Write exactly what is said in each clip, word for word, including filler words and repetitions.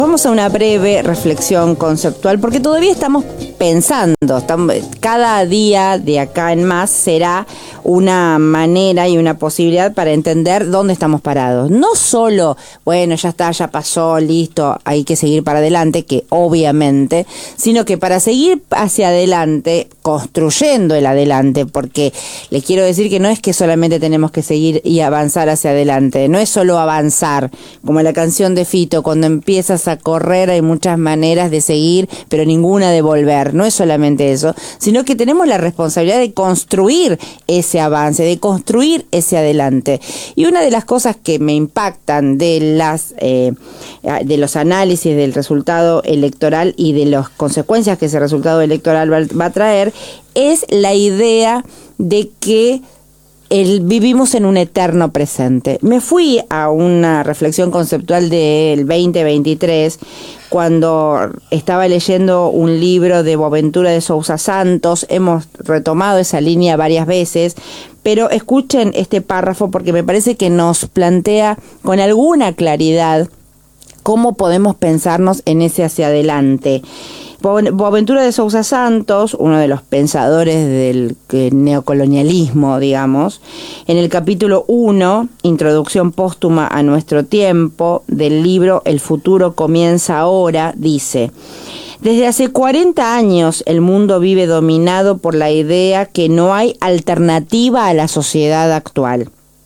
Vamos a una breve reflexión conceptual porque todavía estamos pensando, estamos, cada día de acá en más será una manera y una posibilidad para entender dónde estamos parados. No solo, bueno, ya está, ya pasó, listo, hay que seguir para adelante, que obviamente, sino que para seguir hacia adelante, construyendo el adelante, porque les quiero decir que no es que solamente tenemos que seguir y avanzar hacia adelante, no es solo avanzar, como la canción de Fito, cuando empiezas a correr hay muchas maneras de seguir, pero ninguna de volver, no es solamente eso, sino que tenemos la responsabilidad de construir ese avance, de construir ese adelante. Y una de las cosas que me impactan de las eh, de los análisis del resultado electoral y de las consecuencias que ese resultado electoral va, va a traer es la idea de que El, vivimos en un eterno presente. Me fui a una reflexión conceptual del veinte veintitrés cuando estaba leyendo un libro de Boaventura de Sousa Santos. Hemos retomado esa línea varias veces, pero escuchen este párrafo porque me parece que nos plantea con alguna claridad cómo podemos pensarnos en ese hacia adelante. Boaventura de Sousa Santos, uno de los pensadores del neocolonialismo, digamos, en el capítulo uno, Introducción póstuma a nuestro tiempo, del libro El futuro comienza ahora, dice: desde hace cuarenta años el mundo vive dominado por la idea que no hay alternativa a la sociedad actual.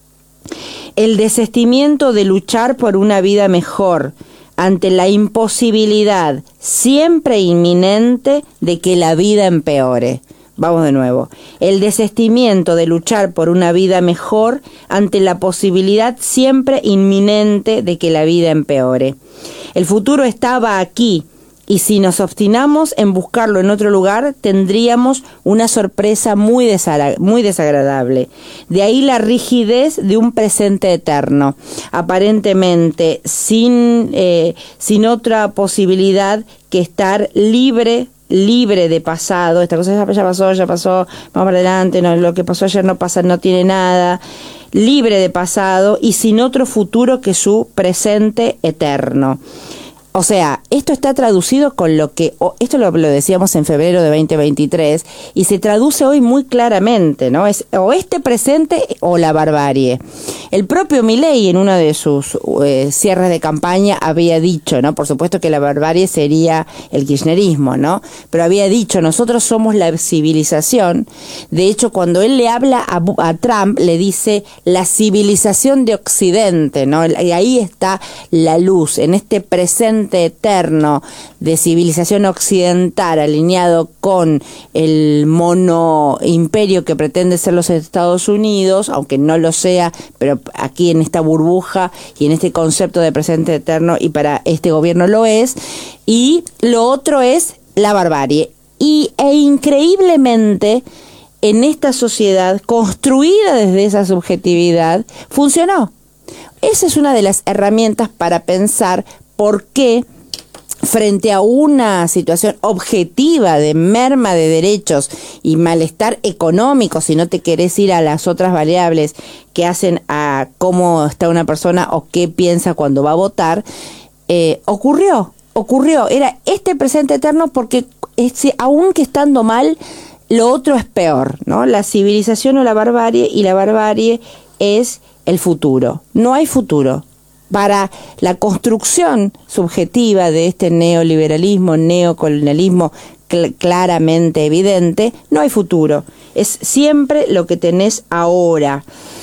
El desistimiento de luchar por una vida mejor ante la imposibilidad siempre inminente de que la vida empeore. Vamos de nuevo. El desistimiento de luchar por una vida mejor ante la posibilidad siempre inminente de que la vida empeore. El futuro estaba aquí, y si nos obstinamos en buscarlo en otro lugar, tendríamos una sorpresa muy, desagra- muy desagradable. De ahí la rigidez de un presente eterno, aparentemente sin, eh, sin otra posibilidad que estar libre libre de pasado. Esta cosa ya, ya pasó, ya pasó, vamos para adelante, no, lo que pasó ayer no pasa, no tiene nada. Libre de pasado y sin otro futuro que su presente eterno. O sea, esto está traducido con lo que, esto lo, lo decíamos en febrero de veinte veintitrés, y se traduce hoy muy claramente, ¿no? Es o este presente o la barbarie. El propio Milei en uno de sus eh, cierres de campaña había dicho, ¿no? Por supuesto que la barbarie sería el kirchnerismo, ¿no? Pero había dicho, nosotros somos la civilización. De hecho, cuando él le habla a, a Trump, le dice la civilización de Occidente, ¿no? Y ahí está la luz, en este presente eterno de civilización occidental alineado con el mono imperio que pretende ser los Estados Unidos, aunque no lo sea, pero aquí en esta burbuja y en este concepto de presente eterno, y para este gobierno lo es. Y lo otro es la barbarie. Y e increíblemente en esta sociedad construida desde esa subjetividad funcionó. Esa es una de las herramientas para pensar por qué, frente a una situación objetiva de merma de derechos y malestar económico, si no te querés ir a las otras variables que hacen a cómo está una persona o qué piensa cuando va a votar, eh, ocurrió, ocurrió, era este presente eterno porque es, aunque estando mal, lo otro es peor, ¿no? La civilización o la barbarie, y la barbarie es el futuro. No hay futuro. Para la construcción subjetiva de este neoliberalismo, neocolonialismo cl- claramente evidente, no hay futuro. Es siempre lo que tenés ahora.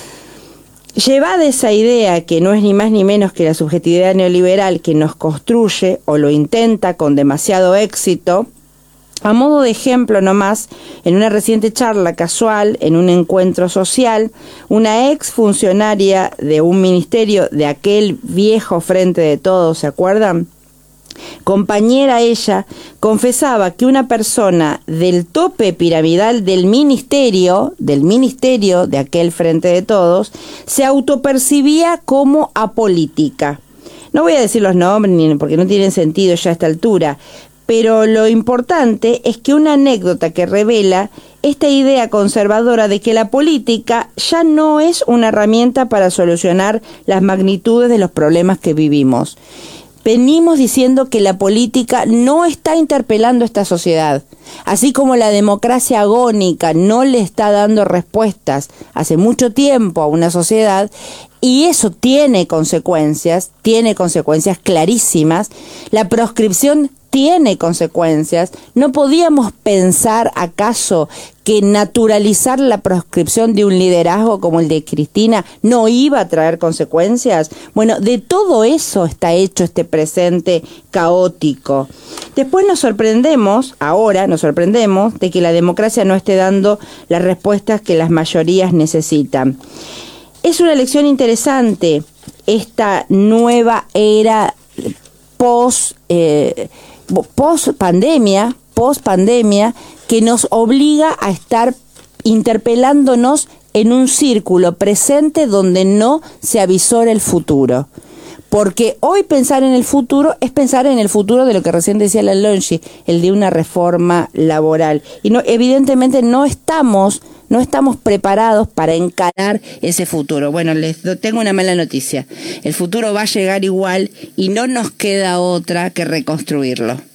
Llevada esa idea, que no es ni más ni menos que la subjetividad neoliberal que nos construye o lo intenta con demasiado éxito, a modo de ejemplo nomás, en una reciente charla casual, en un encuentro social, una ex funcionaria de un ministerio de aquel viejo Frente de Todos, ¿se acuerdan? Compañera ella, confesaba que una persona del tope piramidal del ministerio, del ministerio de aquel Frente de Todos, se autopercibía como apolítica. No voy a decir los nombres porque no tienen sentido ya a esta altura, pero lo importante es que una anécdota que revela esta idea conservadora de que la política ya no es una herramienta para solucionar las magnitudes de los problemas que vivimos. venimos diciendo que la política no está interpelando a esta sociedad, así como la democracia agónica no le está dando respuestas hace mucho tiempo a una sociedad, y eso tiene consecuencias, tiene consecuencias clarísimas. La proscripción tiene consecuencias. ¿No podíamos pensar acaso que naturalizar la proscripción de un liderazgo como el de Cristina no iba a traer consecuencias? Bueno, de todo eso está hecho este presente caótico. Después nos sorprendemos, ahora nos sorprendemos, de que la democracia no esté dando las respuestas que las mayorías necesitan. Es una lección interesante esta nueva era post, eh, post pandemia, post pandemia, que nos obliga a estar interpelándonos en un círculo presente donde no se avisora el futuro. Porque hoy pensar en el futuro es pensar en el futuro de lo que recién decía la Longi, el de una reforma laboral. Y no, evidentemente no estamos, no estamos preparados para encarar ese futuro. Bueno, les tengo una mala noticia. El futuro va a llegar igual y no nos queda otra que reconstruirlo.